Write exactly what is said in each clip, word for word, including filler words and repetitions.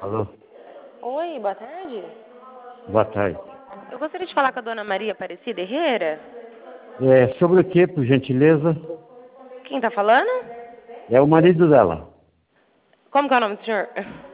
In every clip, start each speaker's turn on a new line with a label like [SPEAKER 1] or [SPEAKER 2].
[SPEAKER 1] Alô?
[SPEAKER 2] Oi, boa tarde.
[SPEAKER 1] Boa tarde.
[SPEAKER 2] Eu gostaria de falar com a dona Maria Aparecida Herrera.
[SPEAKER 1] É, sobre o que, por gentileza?
[SPEAKER 2] Quem tá falando?
[SPEAKER 1] É o marido dela,
[SPEAKER 2] Como que é o nome do senhor?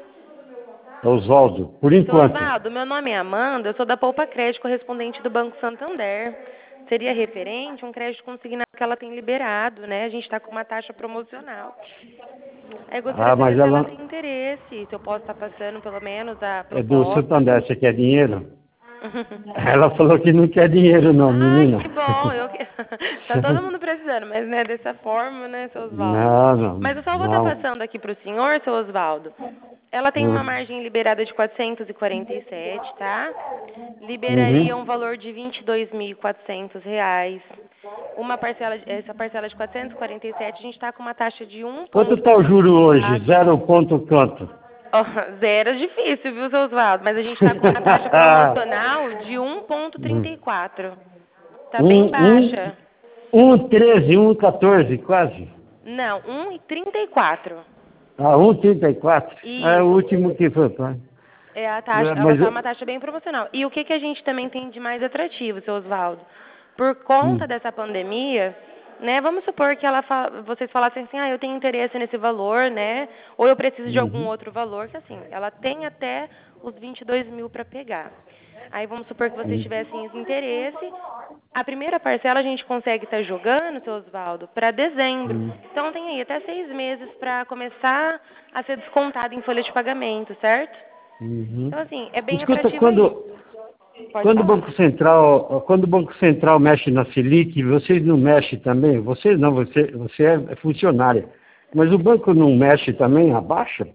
[SPEAKER 1] é Oswaldo, por
[SPEAKER 2] Seu
[SPEAKER 1] enquanto.
[SPEAKER 2] Osvaldo, meu nome é Amanda, eu sou da Poupa Crédito, correspondente do Banco Santander. Seria referente a um crédito consignado que ela tem liberado, né? A gente está com uma taxa promocional. Aí eu gostaria
[SPEAKER 1] Ah,
[SPEAKER 2] de saber
[SPEAKER 1] mas
[SPEAKER 2] se ela
[SPEAKER 1] ela
[SPEAKER 2] tem interesse, se eu posso estar passando pelo menos a
[SPEAKER 1] é do
[SPEAKER 2] proposta.
[SPEAKER 1] Santander, você quer dinheiro? Ela falou que não quer dinheiro não,
[SPEAKER 2] Ai,
[SPEAKER 1] menina.
[SPEAKER 2] que bom. Eu que... Tá todo mundo precisando, mas né, dessa forma, né, seu Osvaldo?
[SPEAKER 1] Não, não,
[SPEAKER 2] Mas eu só vou estar
[SPEAKER 1] não.
[SPEAKER 2] passando aqui pro senhor, seu Osvaldo. Ela tem uma
[SPEAKER 1] Hum.
[SPEAKER 2] margem liberada de quatrocentos e quarenta e sete, tá? Liberaria um
[SPEAKER 1] Uhum.
[SPEAKER 2] valor de vinte e dois mil e quatrocentos reais. Uma parcela, essa parcela de quatrocentos e quarenta e sete, a gente está com uma taxa de
[SPEAKER 1] Quanto está o juro hoje?
[SPEAKER 2] um vírgula trinta e quatro.
[SPEAKER 1] Zero ponto quanto?
[SPEAKER 2] Ó, zero é difícil, viu, seu Osvaldo? Mas a gente está com uma taxa promocional de um vírgula trinta e quatro. Tá bem
[SPEAKER 1] um, um,
[SPEAKER 2] baixa.
[SPEAKER 1] um, treze, um, quatorze, quase.
[SPEAKER 2] Não, um vírgula trinta e quatro.
[SPEAKER 1] Ah, um, trinta e quatro. É o
[SPEAKER 2] Isso.
[SPEAKER 1] último que foi, tá?
[SPEAKER 2] É a taxa, ela
[SPEAKER 1] Mas,
[SPEAKER 2] tá uma taxa bem promocional. E o que que a gente também tem de mais atrativo, seu Osvaldo? Por conta
[SPEAKER 1] hum,
[SPEAKER 2] dessa pandemia, né? Vamos supor que ela fa- vocês falassem assim: "Ah, eu tenho interesse nesse valor, né? Ou eu preciso de algum
[SPEAKER 1] uhum,
[SPEAKER 2] outro valor", que assim, ela tem até os vinte e dois mil para pegar. Aí vamos supor que vocês
[SPEAKER 1] hum,
[SPEAKER 2] tivessem esse interesse. A primeira parcela a gente consegue estar jogando, seu Osvaldo, para dezembro.
[SPEAKER 1] hum,
[SPEAKER 2] Então tem aí até seis meses para começar a ser descontado em folha de pagamento, certo?
[SPEAKER 1] uhum.
[SPEAKER 2] Então, assim, é bem
[SPEAKER 1] Escuta,
[SPEAKER 2] atrativo aí.
[SPEAKER 1] quando,
[SPEAKER 2] Pode
[SPEAKER 1] quando o
[SPEAKER 2] falar.
[SPEAKER 1] Banco Central, quando o Banco Central mexe na Selic, vocês não mexem também? Vocês não, você, você é funcionária. Mas o banco não mexe também, abaixa?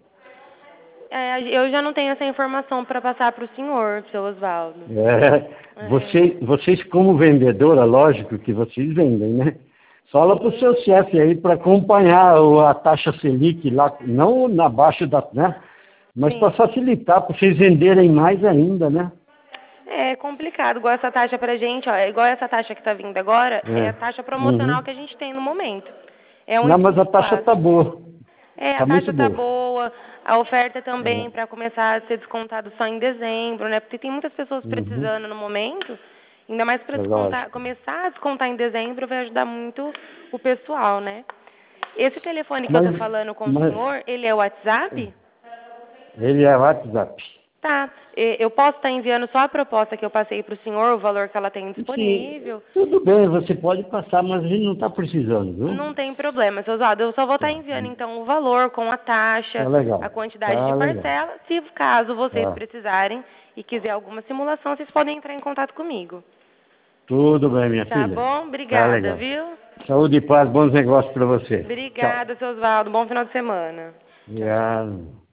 [SPEAKER 2] É, eu já não tenho essa informação para passar para o senhor, seu Osvaldo.
[SPEAKER 1] É,
[SPEAKER 2] É,
[SPEAKER 1] você, vocês como vendedora, lógico que vocês vendem, né? Fala para o
[SPEAKER 2] sim,
[SPEAKER 1] seu chefe aí para acompanhar o- a taxa Selic lá, não na baixa da, né? Mas para
[SPEAKER 2] sim.
[SPEAKER 1] facilitar, para vocês venderem mais ainda, né?
[SPEAKER 2] É complicado, igual essa taxa pra gente, ó, é igual essa taxa que tá vindo agora, é a
[SPEAKER 1] É.
[SPEAKER 2] taxa promocional
[SPEAKER 1] Uhum.
[SPEAKER 2] que a gente tem no momento. É
[SPEAKER 1] Não, mas a taxa
[SPEAKER 2] um vírgula vinte e quatro.
[SPEAKER 1] tá boa.
[SPEAKER 2] É, a
[SPEAKER 1] Tá muito
[SPEAKER 2] taxa tá
[SPEAKER 1] boa.
[SPEAKER 2] boa, a oferta também
[SPEAKER 1] É.
[SPEAKER 2] para começar a ser descontado só em dezembro, né? Porque tem muitas pessoas
[SPEAKER 1] Uhum.
[SPEAKER 2] precisando no momento, ainda mais para
[SPEAKER 1] É
[SPEAKER 2] descontar,
[SPEAKER 1] lógico.
[SPEAKER 2] começar a descontar em dezembro vai ajudar muito o pessoal, né? Esse telefone que eu
[SPEAKER 1] Mas,
[SPEAKER 2] tô falando com o
[SPEAKER 1] mas
[SPEAKER 2] senhor, ele é o WhatsApp?
[SPEAKER 1] ele é WhatsApp.
[SPEAKER 2] Tá. E- Eu posso estar enviando só a proposta que eu passei para o senhor, o valor que ela tem
[SPEAKER 1] Sim,
[SPEAKER 2] disponível.
[SPEAKER 1] tudo bem, você pode passar, mas a gente não está precisando,
[SPEAKER 2] Não
[SPEAKER 1] viu?
[SPEAKER 2] tem problema, seu Oswaldo. Eu só vou estar
[SPEAKER 1] Tá,
[SPEAKER 2] enviando então o valor com a
[SPEAKER 1] tá
[SPEAKER 2] taxa, a
[SPEAKER 1] legal.
[SPEAKER 2] quantidade de
[SPEAKER 1] Tá legal.
[SPEAKER 2] parcela. Se caso vocês
[SPEAKER 1] Tá.
[SPEAKER 2] precisarem e quiser alguma simulação, vocês podem entrar em contato comigo.
[SPEAKER 1] Tudo bem, minha
[SPEAKER 2] Tá
[SPEAKER 1] filha.
[SPEAKER 2] bom?
[SPEAKER 1] Tá
[SPEAKER 2] Obrigada,
[SPEAKER 1] legal.
[SPEAKER 2] viu?
[SPEAKER 1] Saúde e paz, bons negócios para você. Tchau.
[SPEAKER 2] Obrigada, seu Oswaldo. Bom final de semana. Tchau, tchau.
[SPEAKER 1] Obrigado.